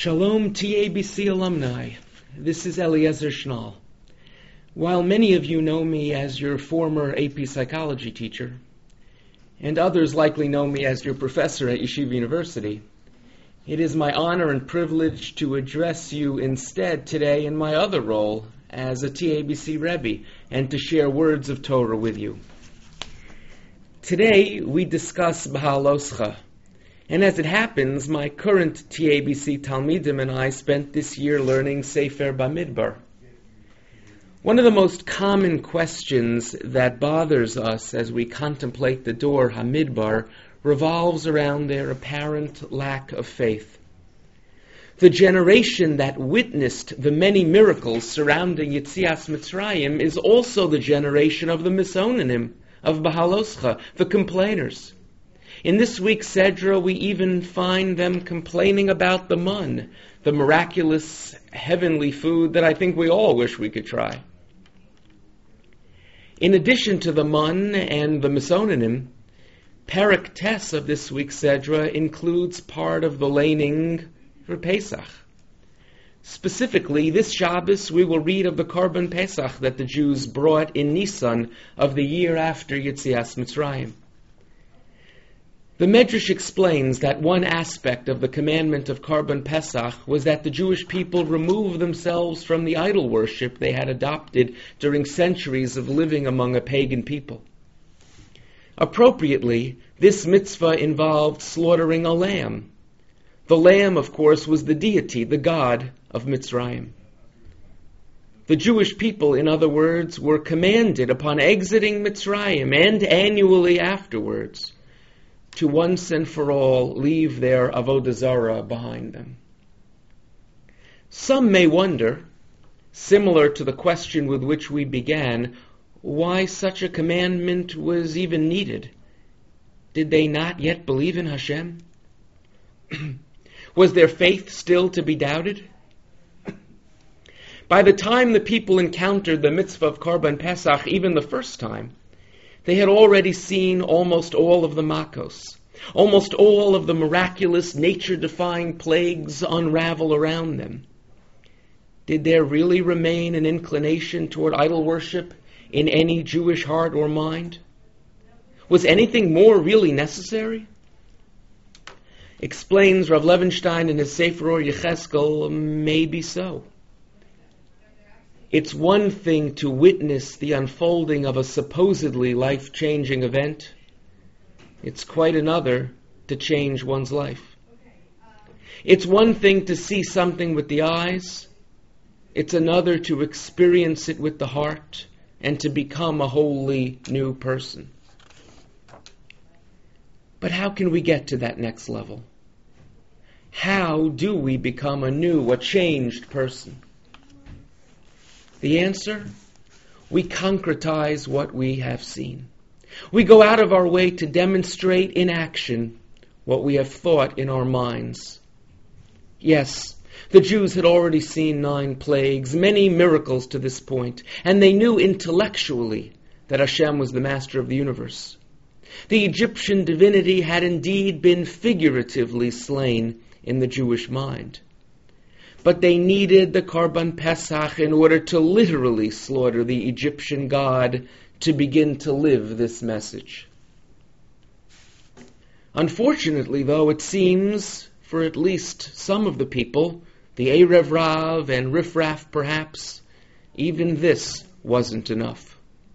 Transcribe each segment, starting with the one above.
Shalom TABC alumni, this is Eliezer Schnall. While many of you know me as your former AP psychology teacher, and others likely know me as your professor at Yeshiva University, it is my honor and privilege to address you instead today in my other role as a TABC Rebbe and to share words of Torah with you. Today we discuss B'haloscha. And as it happens, my current TABC Talmidim and I spent this year learning Sefer Bamidbar. One of the most common questions that bothers us as we contemplate the Dor Hamidbar revolves around their apparent lack of faith. The generation that witnessed the many miracles surrounding Yetzias Mitzrayim is also the generation of the Misonanim, of B'haloscha, the complainers. In this week's Sedra, we even find them complaining about the mun, the miraculous heavenly food that I think we all wish we could try. In addition to the mun and the Misonanim, Perek Tes of this week's Sedra includes part of the laning for Pesach. Specifically, this Shabbos we will read of the Korban Pesach that the Jews brought in Nisan of the year after Yetzias Mitzrayim. The Medrash explains that one aspect of the commandment of Korban Pesach was that the Jewish people remove themselves from the idol worship they had adopted during centuries of living among a pagan people. Appropriately, this mitzvah involved slaughtering a lamb. The lamb, of course, was the deity, the god of Mitzrayim. The Jewish people, in other words, were commanded upon exiting Mitzrayim and annually afterwards to once and for all leave their Avodah Zarah behind them. Some may wonder, similar to the question with which we began, why such a commandment was even needed. Did they not yet believe in Hashem? Was their faith still to be doubted? By the time the people encountered the mitzvah of Korban Pesach, even the first time, they had already seen almost all of the makos, almost all of the miraculous, nature-defying plagues unravel around them. Did there really remain an inclination toward idol worship in any Jewish heart or mind? Was anything more really necessary? Explains Rav Levenstein in his Sefer Or Yecheskel, maybe so. It's one thing to witness the unfolding of a supposedly life-changing event. It's quite another to change one's life. It's one thing to see something with the eyes. It's another to experience it with the heart and to become a wholly new person. But how can we get to that next level? How do we become a changed person? The answer? We concretize what we have seen. We go out of our way to demonstrate in action what we have thought in our minds. Yes, the Jews had already seen 9 plagues, many miracles to this point, and they knew intellectually that Hashem was the master of the universe. The Egyptian divinity had indeed been figuratively slain in the Jewish mind. But they needed the Korban Pesach in order to literally slaughter the Egyptian god to begin to live this message. Unfortunately, though, it seems, for at least some of the people, the Erev Rav and Rif Raf perhaps, even this wasn't enough.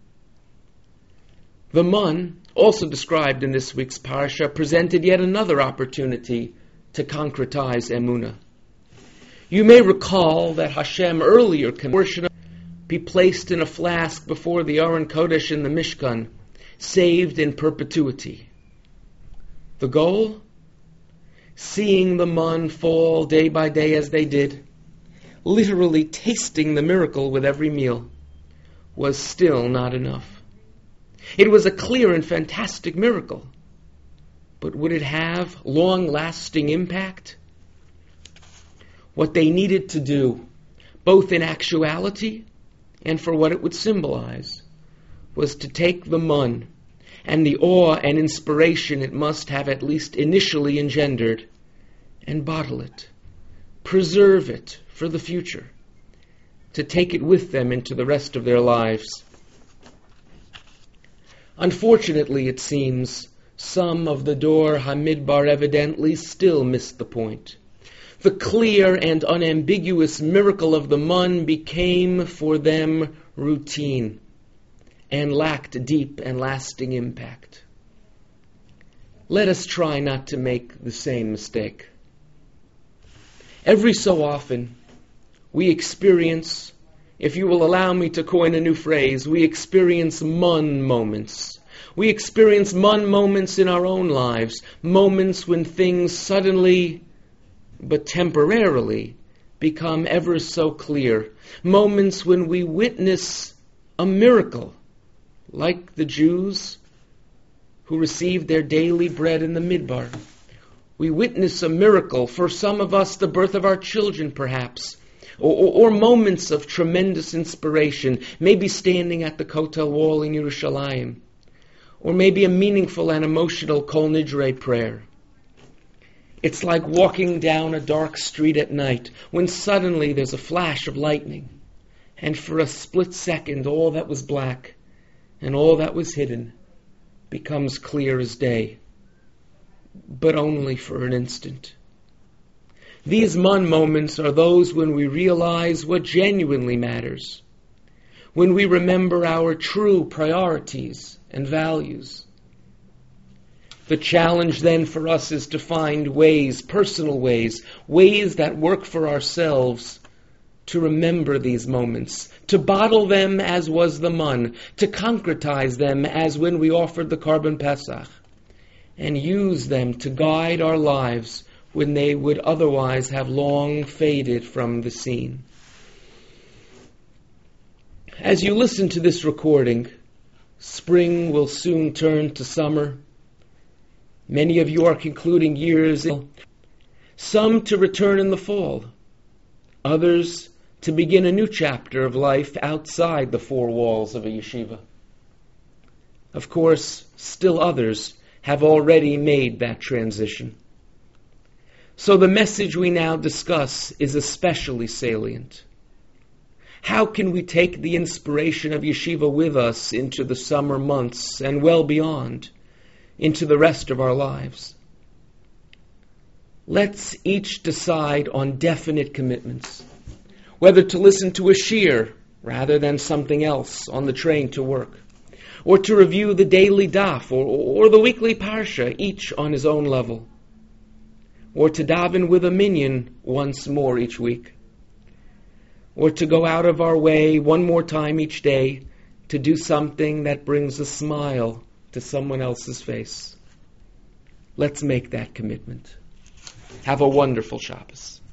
The mun, also described in this week's parasha, presented yet another opportunity to concretize emunah. You may recall that Hashem earlier commanded be placed in a flask before the Aron Kodesh in the Mishkan, saved in perpetuity. The goal? Seeing the mun fall day by day as they did, literally tasting the miracle with every meal, was still not enough. It was a clear and fantastic miracle, but would it have long-lasting impact? What they needed to do, both in actuality and for what it would symbolize, was to take the mun and the awe and inspiration it must have at least initially engendered and bottle it, preserve it for the future, to take it with them into the rest of their lives. Unfortunately, it seems, some of the Dor HaMidbar evidently still missed the point. The clear and unambiguous miracle of the mun became for them routine and lacked deep and lasting impact. Let us try not to make the same mistake. Every so often, we experience, if you will allow me to coin a new phrase, we experience mun moments. We experience mun moments in our own lives, moments when things suddenly, but temporarily, become ever so clear. Moments when we witness a miracle, like the Jews who received their daily bread in the Midbar. We witness a miracle, for some of us the birth of our children perhaps, or moments of tremendous inspiration, maybe standing at the Kotel wall in Yerushalayim, or maybe a meaningful and emotional Kol Nidrei prayer. It's like walking down a dark street at night when suddenly there's a flash of lightning, and for a split second all that was black and all that was hidden becomes clear as day, but only for an instant. These mun moments are those when we realize what genuinely matters, when we remember our true priorities and values. The challenge then for us is to find ways, personal ways that work for ourselves to remember these moments, to bottle them as was the mun, to concretize them as when we offered the Korban Pesach, and use them to guide our lives when they would otherwise have long faded from the scene. As you listen to this recording, spring will soon turn to summer. Many of you are concluding years, some to return in the fall, others to begin a new chapter of life outside the four walls of a yeshiva. Of course, still others have already made that transition. So the message we now discuss is especially salient. How can we take the inspiration of yeshiva with us into the summer months and well beyond, into the rest of our lives? Let's each decide on definite commitments, whether to listen to a shiur rather than something else on the train to work, or to review the daily daf or the weekly parsha, each on his own level, or to daven with a minyan once more each week, or to go out of our way one more time each day to do something that brings a smile to someone else's face. Let's make that commitment. Have a wonderful Shabbos.